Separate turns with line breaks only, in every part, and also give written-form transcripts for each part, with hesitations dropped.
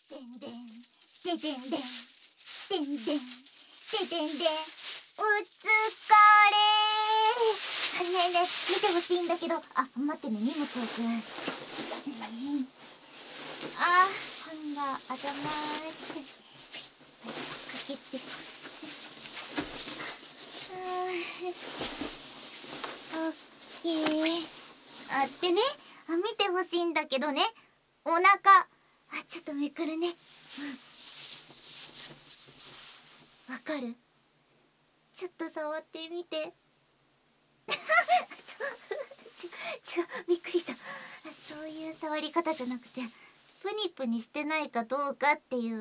でんでんででんでんでんでんででんでん、お疲れ。ねえねえ、見てほしいんだけど。待ってね、荷物置く。こんばんは、あざまーす。かけて。オッケー。ってね、見てほしいんだけどね、お腹。ちょっとめくるね。わかる？ちょっと触ってみて。違う、びっくりした。そういう触り方じゃなくて、プニプニしてないかどうかっていう。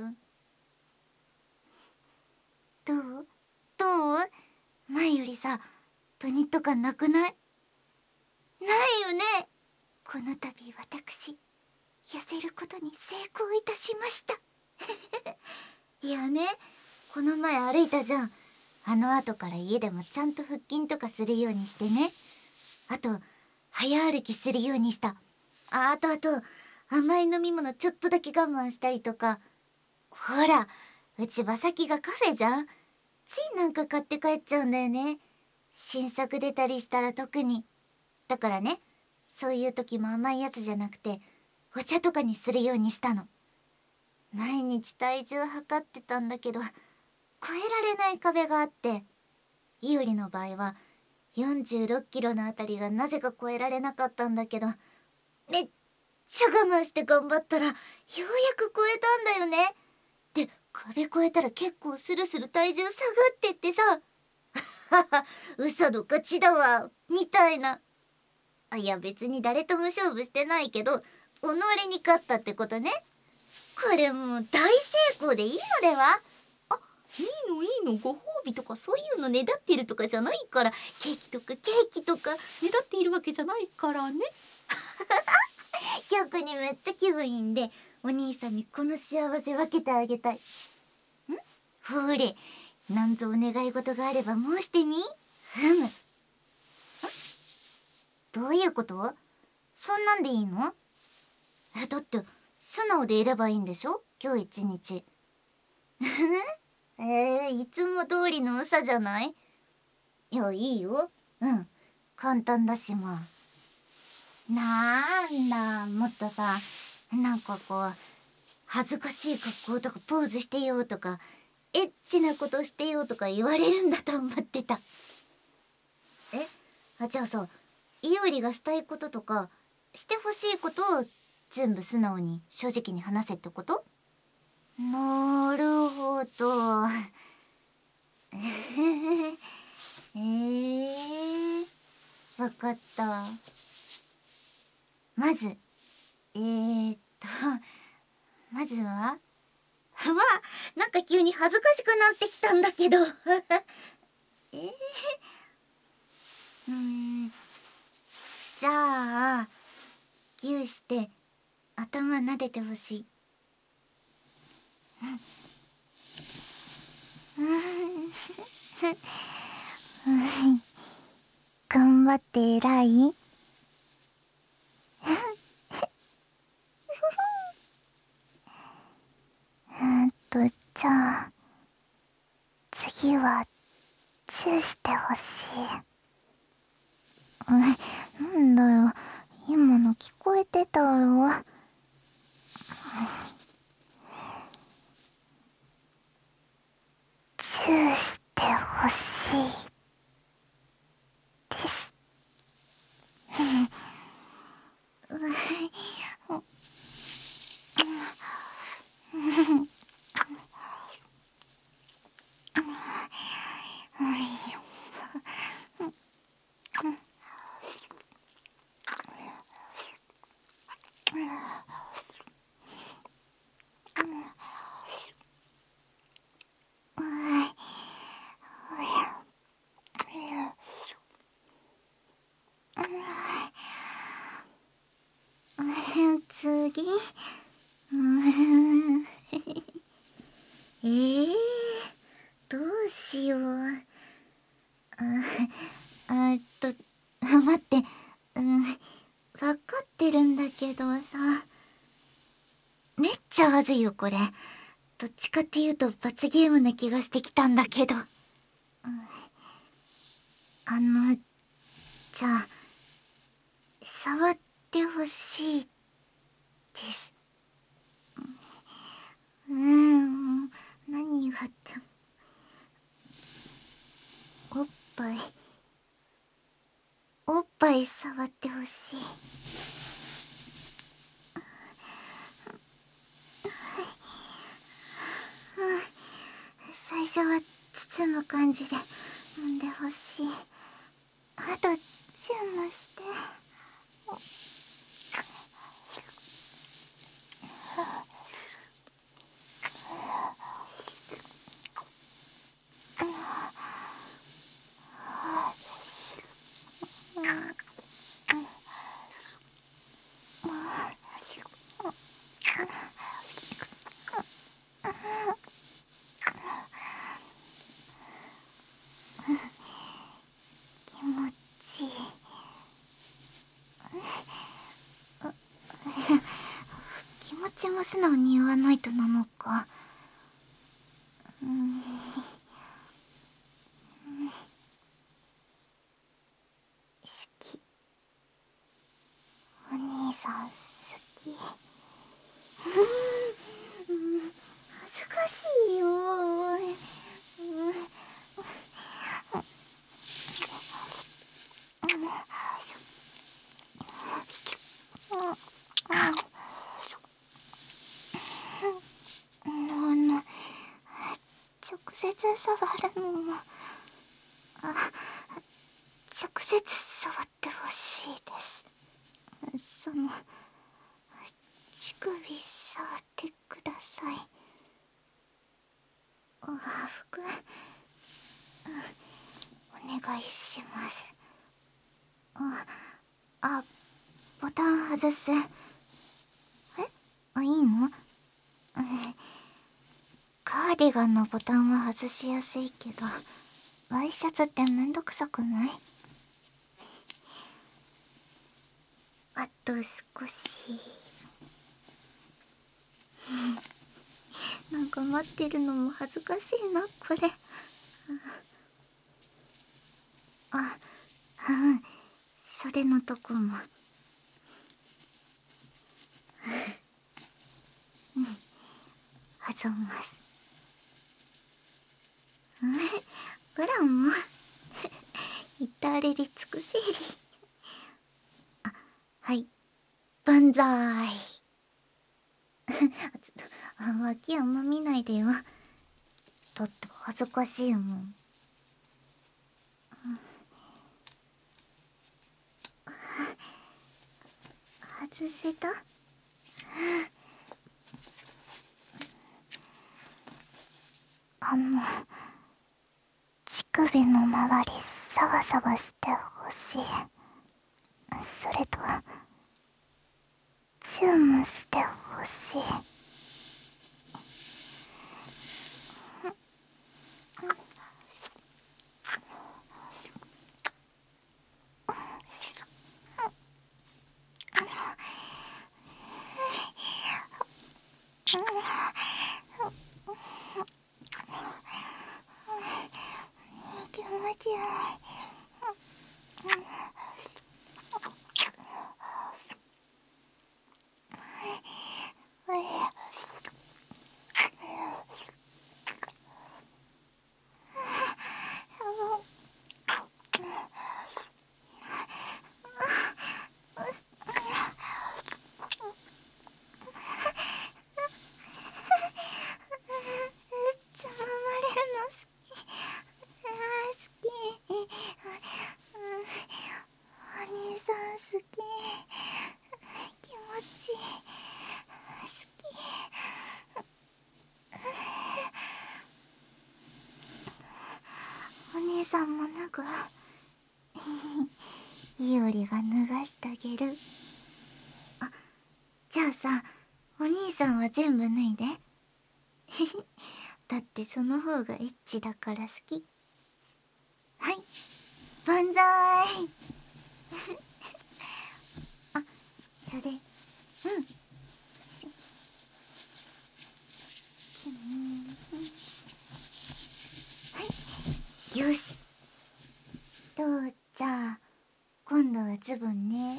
どう？前よりさ、プニッと感なくない？ないよね。この度私、痩せることに成功いたしました。いやね、この前歩いたじゃん。あの後から家でもちゃんと腹筋とかするようにしてね。あと、早歩きするようにした。あと、甘い飲み物ちょっとだけ我慢したりとか。ほら、うち馬先がカフェじゃん。ついなんか買って帰っちゃうんだよね。新作出たりしたら特に。だからね、そういう時も甘いやつじゃなくて、お茶とかにするようにしたの。毎日体重測ってたんだけど、超えられない壁があって、いおりの場合は46キロのあたりがなぜか超えられなかったんだけど、めっちゃ我慢して頑張ったらようやく超えたんだよね。で、壁越えたら結構スルスル体重下がってってさ、はは、嘘の勝ちだわみたいな。いや別に誰とも勝負してないけど、己に勝ったってことね。これもう大成功でいいのでは？いいの、ご褒美とかそういうのねだってるとかじゃないから。ケーキとかねだっているわけじゃないからね。逆にめっちゃ気分いいんで、お兄さんにこの幸せ分けてあげたい。ほれ、なんぞお願い事があれば申してみ。どういうこと？そんなんでいいの？だって素直でいればいいんでしょ、今日一日。いつも通りの嘘じゃない？いや、いいよ。簡単だし、まあ。なんだ、もっとさ、なんかこう、恥ずかしい格好とかポーズしてよとか、エッチなことしてよとか言われるんだと思ってた。じゃあさ、いおりがしたいこととか、してほしいことを全部素直に正直に話せってこと？なるほど。わかった。まず、まずはなんか急に恥ずかしくなってきたんだけど。じゃあ、ギューして頭撫でてほしい。頑張って偉い？じゃあ、次は、チューしてほしい。なんだよ、今の聞こえてたろ。チューしてほしいです。 ちゃはずいよこれ。どっちかっていうと罰ゲームな気がしてきたんだけど。じゃあ触ってほしいです。何があってもおっぱい触ってほしい。最初は包む感じで飲んでほしい。あとチューもして。気持ちいい。気持ちも素直に言わないとなのか。好き。お兄さん好き。恥ずかしいよ。直接触るのも直接触ってほしいです。乳首触ってください。服お願いします。ボタン外す。いいの？カーディガンのボタンは外しやすいけどワイシャツってめんどくさくない？あと少し。なんか待ってるのも恥ずかしいなこれ。袖のとこも。挟ます。ブランも至れり尽くせり。はい、万歳。ちょっと脇あんま見ないでよ。だって恥ずかしいもん。外せた？乳首の周りサバサバしてほしい。それとチューもしてほしい。気持ちいい。お姉さんも脱ぐ？いおりが脱がしてあげる。じゃあさ、お兄さんは全部脱いで。だってその方がエッチだから好き。はい、万歳。それよし。じゃあ今度はズボンね。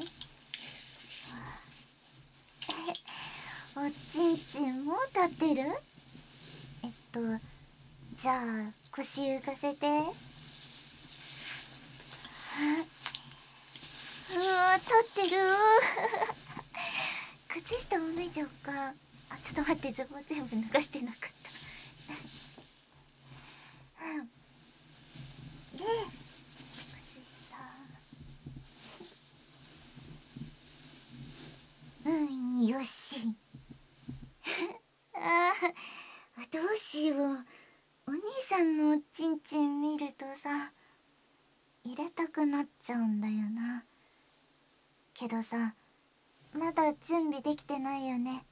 おちんちんもう立ってる？じゃあ腰浮かせて。うわ立ってる。靴下も脱いじゃおうか。ちょっと待って、ズボン全部脱がしてなかった。で、よし。どうしよう。お兄さんのおちんちん見るとさ、入れたくなっちゃうんだよな。けどさ、まだ準備できてないよね。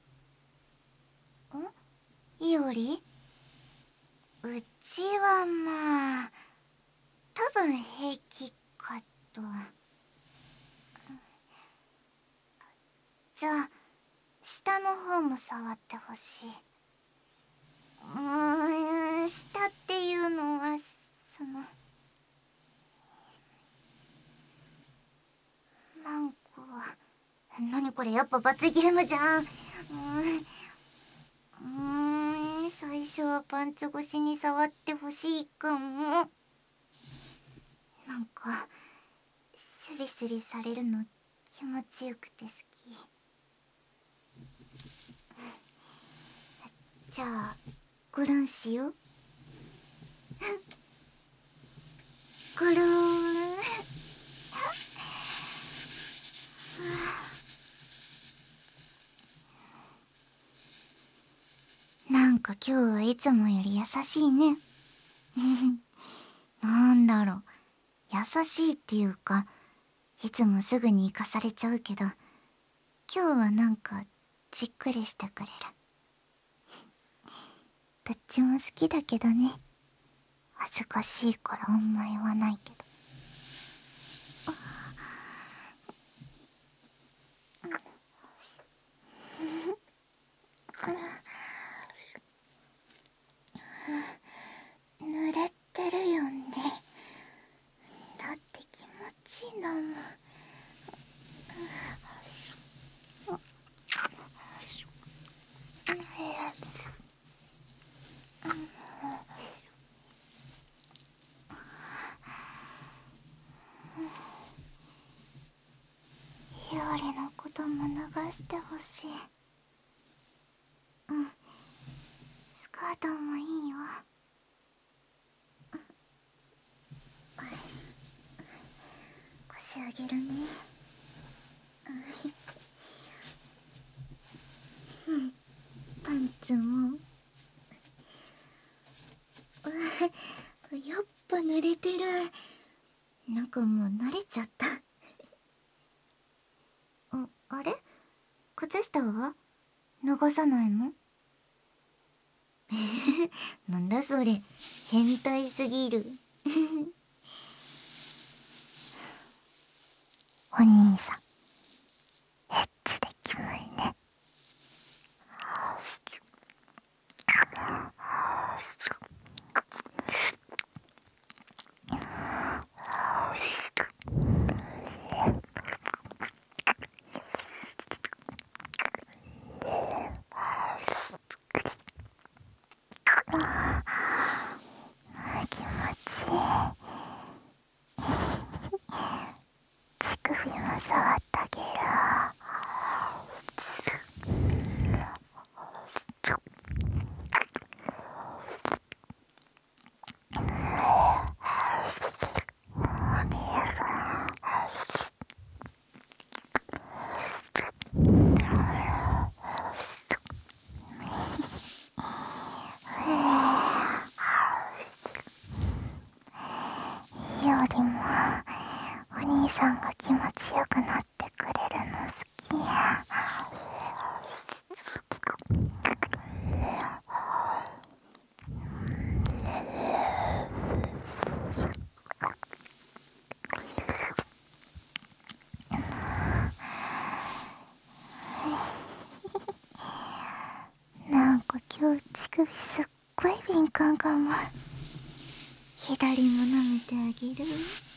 いおり？うちはまあ多分平気かと。じゃあ下の方も触ってほしい。下っていうのはなんか、何これ、やっぱ罰ゲームじゃん。最初はパンツ越しに触ってほしいかも。なんかスリスリされるの気持ちよくて好き。じゃあごろんしよう。ごろん。なんか今日はいつもより優しいね。なんだろう、優しいっていうか、いつもすぐに生かされちゃうけど、今日はなんかじっくりしてくれる。どっちも好きだけどね。恥ずかしいからあんま言わないけど。濡れてるよね。だって気持ちいいんだもん。ひよりのことも流してほしい。スカートもいいよ。腰上げるね。パンツも。やっぱ濡れてる。なんかもう慣れちゃった。あれ？靴下は脱がさないの？なんだそれ、変態すぎる。お兄さん、エッチでキモいね。気持ちいい。乳首も触ってあげる。よりもお兄さんが気持ちよくなってくれるの好きや。なんか今日乳首すっごい敏感かも。 左も舐めてあげる。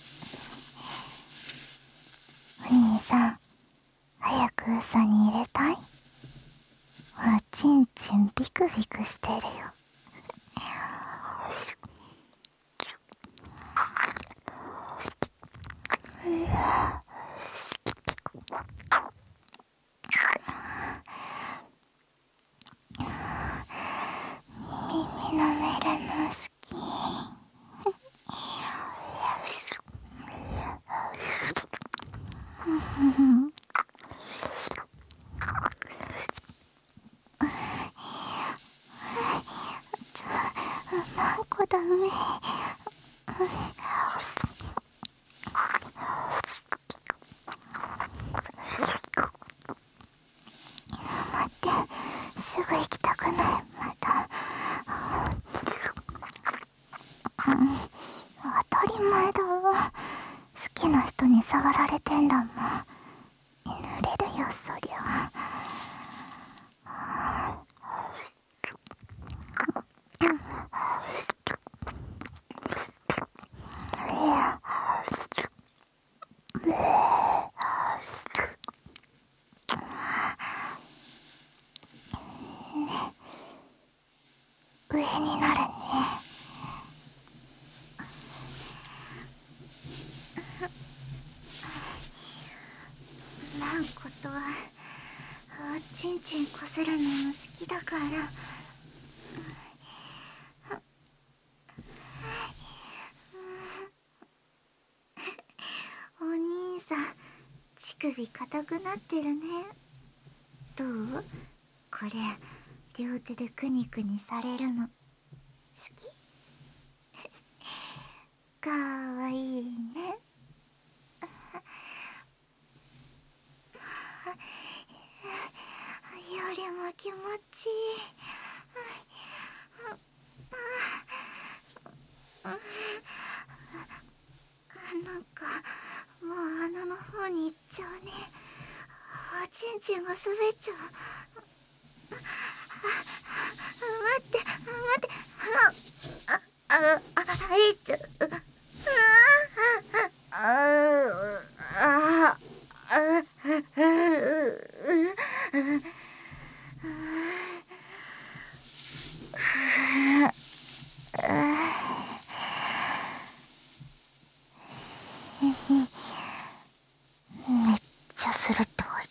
お兄さん、早く嘘に入れたい？おちんちんビクビクしてるよ。耳のメルの好き。マンコダメ。待って、すぐ行きたくない。また当たり前だわ。好きな人に触られてんだもん。濡れるよそりゃ。上になるね。マンコとはおちんちんこするのも好きだから。お兄さん、乳首硬くなってるね。どう？これ両手でクニクニされるの好き？かわいいね。よりも気持ちいい。なんかもう穴の方に行っちゃうね。おちんちんが滑っちゃう。待って待って。あいつ。めっちゃするって入った。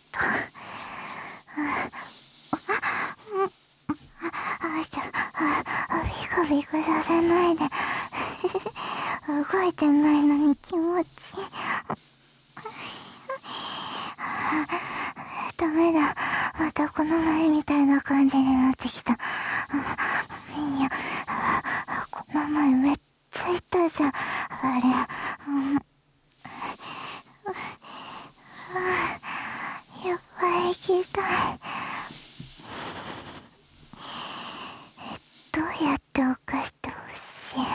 ビクビクさせないで。動いてないのに気持ちいい。ダメだ。またこの前みたいな感じになってきた。いや、この前めっちゃいたじゃん。あれ。やっぱ行きたい。どうやって犯してほしい？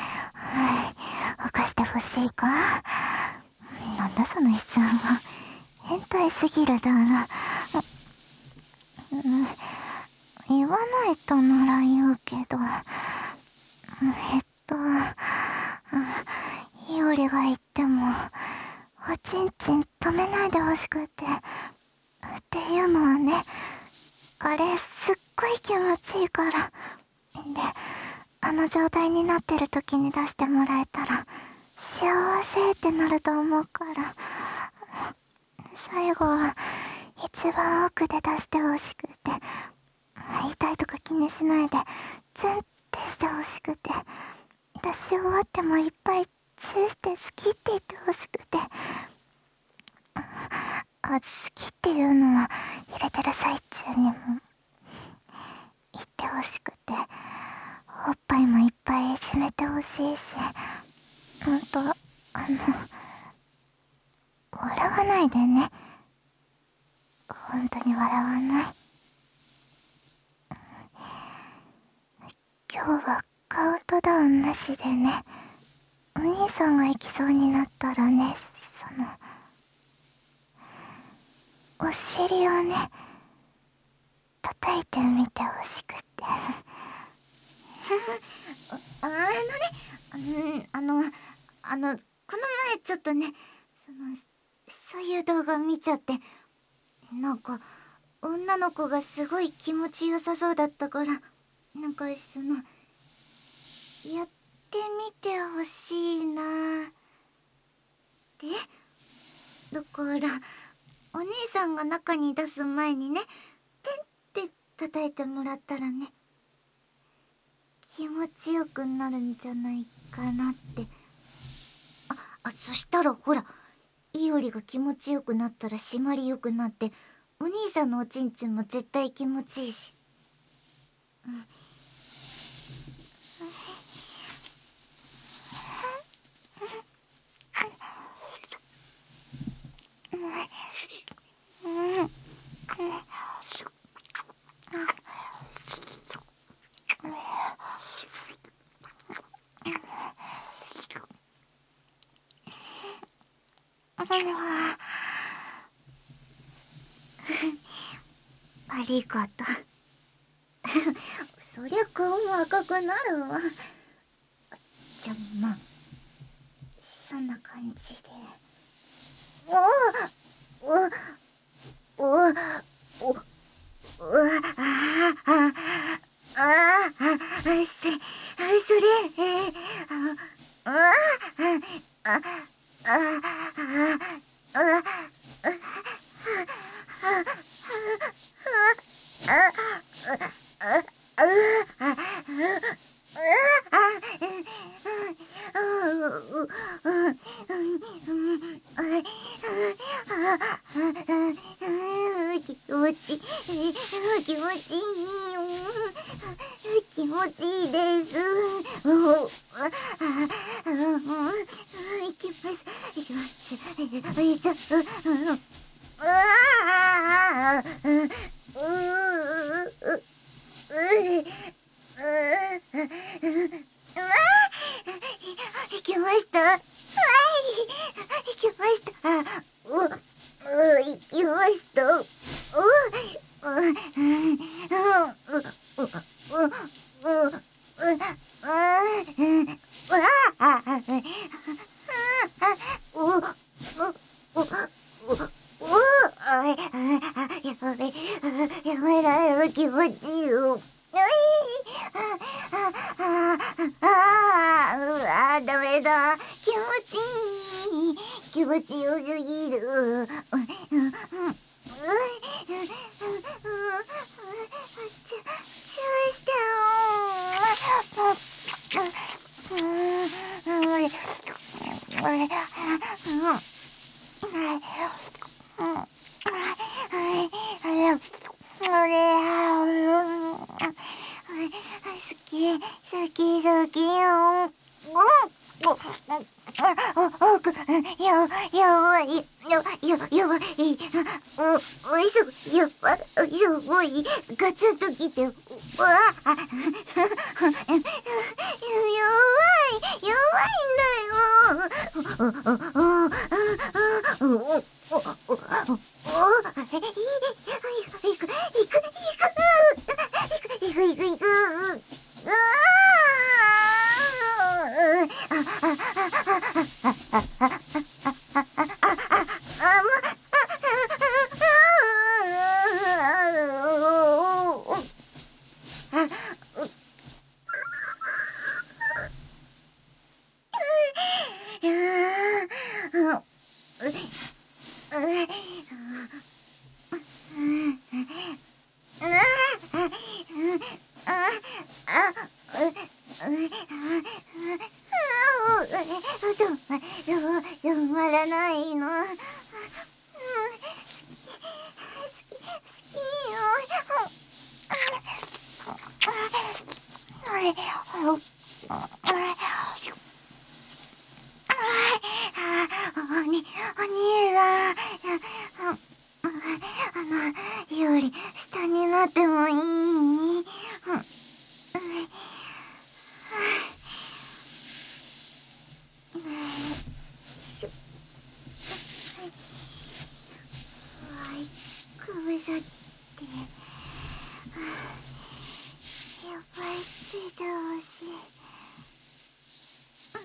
犯してほしいか？なんだその質問は。変態すぎるだろ。言わないとなら言うけど、いおりが言ってもおちんちん止めないでほしくてっていうのはね、あれすっごい気持ちいいから。で、あの状態になってる時に出してもらえたら幸せってなると思うから、最後は一番奥で出してほしくて、痛いとか気にしないでツンってしてほしくて、出し終わってもいっぱいチューして好きって言ってほしくて、好きっていうのは入れてる最中にも言ってほしくて、おっぱいもいっぱい締めてほしいし、笑わないでね。本当に笑わない。今日はカウントダウンなしでね。お兄さんが行きそうになったらね、お尻をね、叩いてみてほしくて。あのね、 あのこの前ちょっとね、そういう動画見ちゃって、なんか女の子がすごい気持ちよさそうだったから、なんかやってみてほしいな。で、だからお兄さんが中に出す前にね、てんって叩いてもらったらね、気持ちよくなるんじゃないかなって。そしたらほら、いおりが気持ちよくなったら締まりよくなって、お兄さんのおちんちんも絶対気持ちいいし。ありがとう。そりゃ顔も赤くなるわ。じゃあまあそんな感じで。おおおおおそれあああ気持ちいいよ。気持ちいいです。いきます。いきます。よいしょ。いきました。はい、いきました。いきました。やめられる気持ちいいよ。ダメだ。気持ちいい。気持ちよすぎる。好きよ。やばい。やばい。やばい。ガツンときて。やばいんだよ。行く。止まらないの。好きよ。お兄はより下になってもいい？首だってやっぱりついてほしい。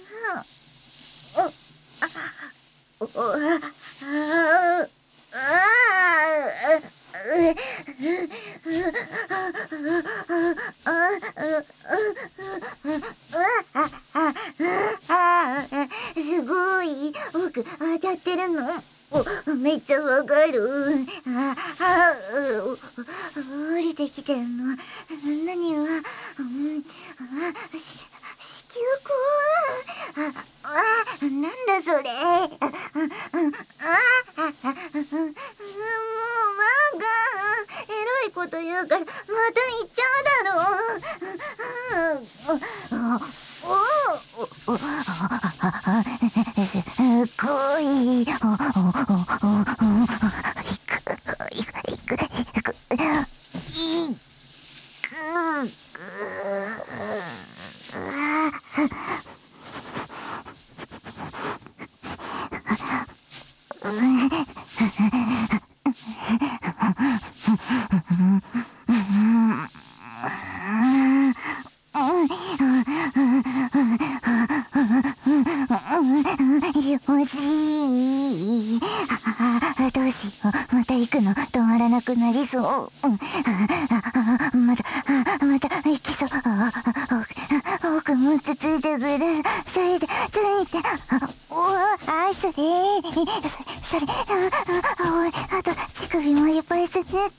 すごい奥当たってるの。めっちゃわかる。降りてきてんの何は、子宮口。なんだそれ。もうマがエロいこと言うからまた言っちゃうだろう。すごい。欲しい。どうしよう。また行くの止まらなくなりそう。また行きそう。奥もつついてください。ついて。それ。あと乳首もいっぱいすねって。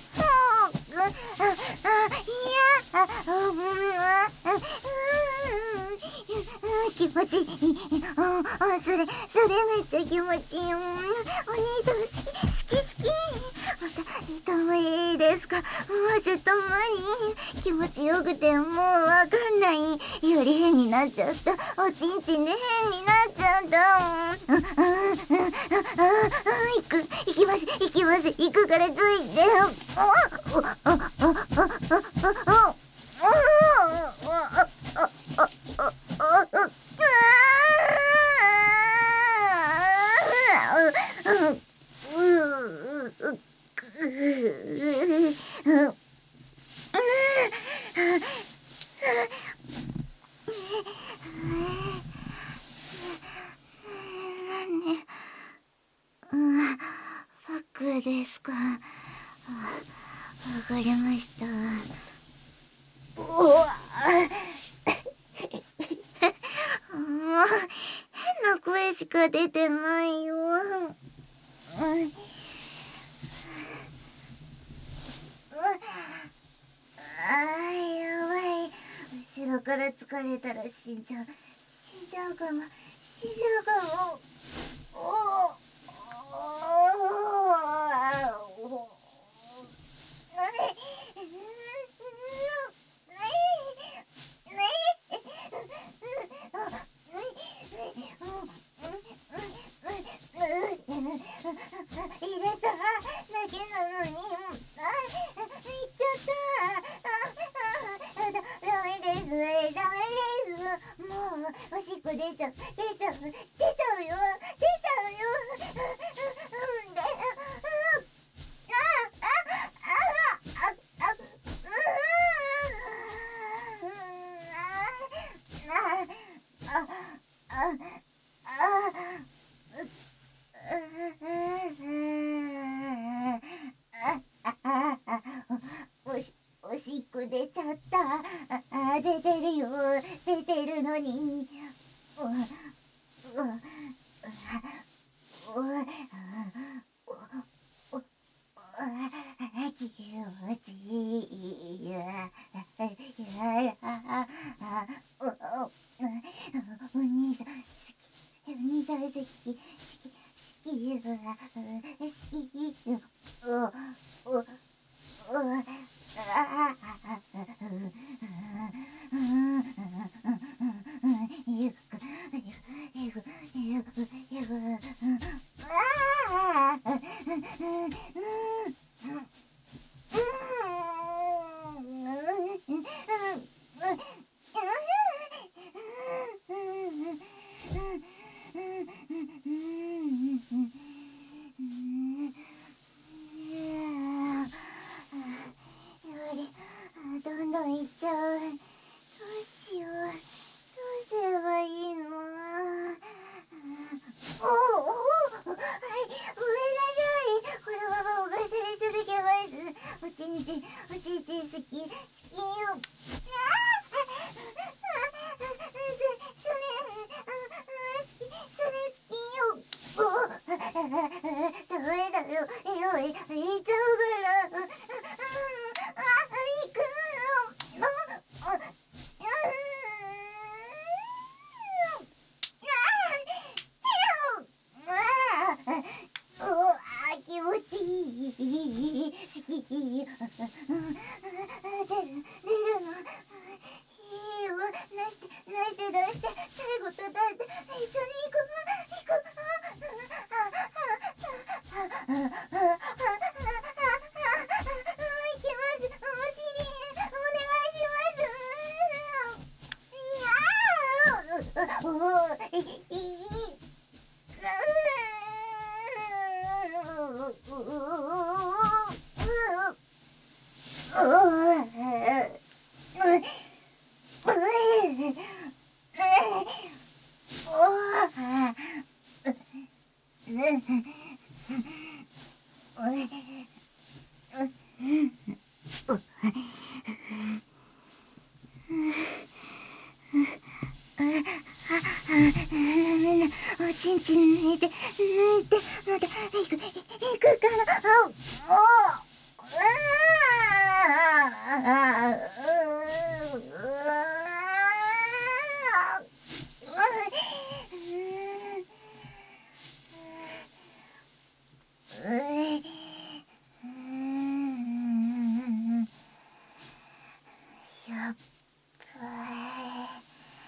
気持ちいい。それめっちゃ気持ちいい。お兄さん好き。またもいいですか。もうずっと前に気持ちよくてもうわかんない。より変になっちゃった。おちんちんで変になっちゃった。行きます。行くからついて。バッグですか。わかりました。もう変な声しか出てないよ。やばい。後ろから疲れたら死んじゃうかも。入れただけなのに、行っちゃった。ダメです。もうおしっこ出ちゃうよ。おしっこ出ちゃった。出てるのに。気持ちいい。お兄さん好き。どんどんいっちゃ好きよ。ダメだよ。言っちゃうから。行くよ。気持ちいい。好き。出るの。いいよ。出して。最後とだって。一緒に行く。行きます。お尻、お願いします。おちんちん抜いて、また行くから、やっばい。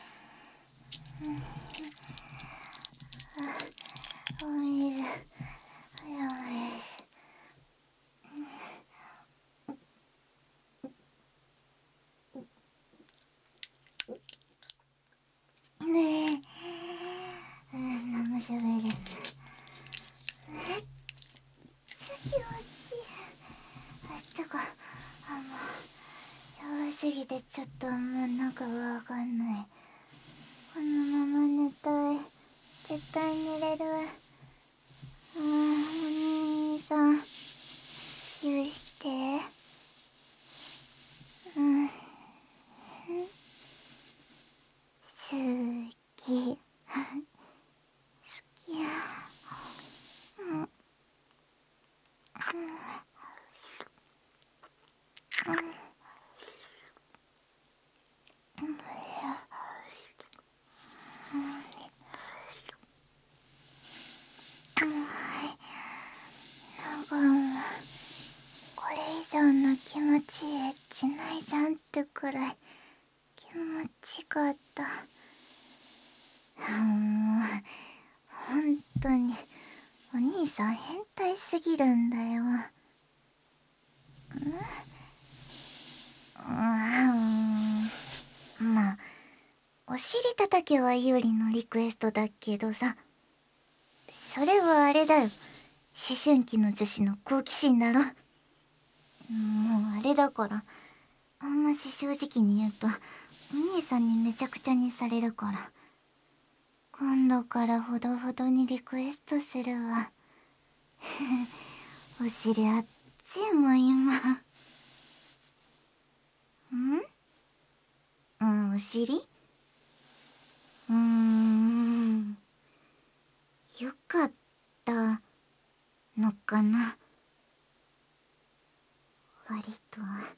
お水、やばい。ねえ、何もしゃべれない。気持ちいい。か、やばすぎてちょっとなんかわかんない。このまま寝たい。絶対寝れる。お兄さん、許して。好き。好きや。なんかこれ以上の気持ちエッチないじゃんってくらい気持ちかった。ほんとにお兄さん変態すぎるんだよ。まあお尻叩けは有利のリクエストだけどさ、それはあれだよ、思春期の女子の好奇心だろ。もうあれだから、あんまし正直に言うとお兄さんにめちゃくちゃにされるから、今度からほどほどにリクエストするわ。お尻あっちも今。お尻？よかったのかな、割と。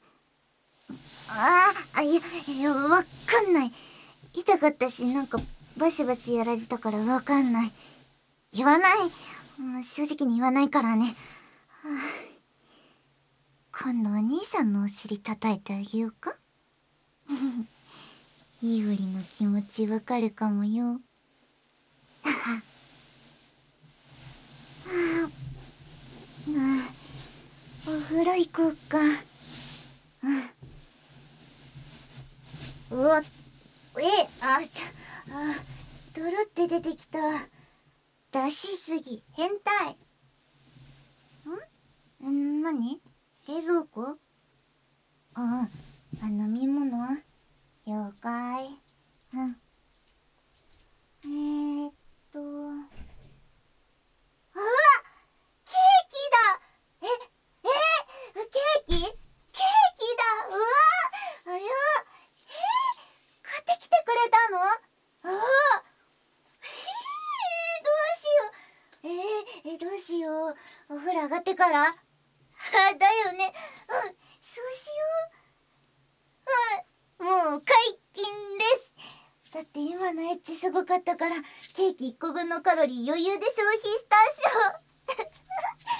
いや、わかんない。痛かったし、なんかバシバシやられたからわかんない。言わない。正直に言わないからね。今度お兄さんのお尻叩いてあげようか。いおりの気持ちわかるかもよ。お風呂行こうか。うわ、泥って出てきた。出しすぎ、変態。何？冷蔵庫？飲み物？了解。うわ！ケーキだ！ケーキ？ケーキだ！うわから。だよね。そうしよう。もう解禁です。だって今のエッチすごかったから、ケーキ1個分のカロリー余裕で消費したっしょ。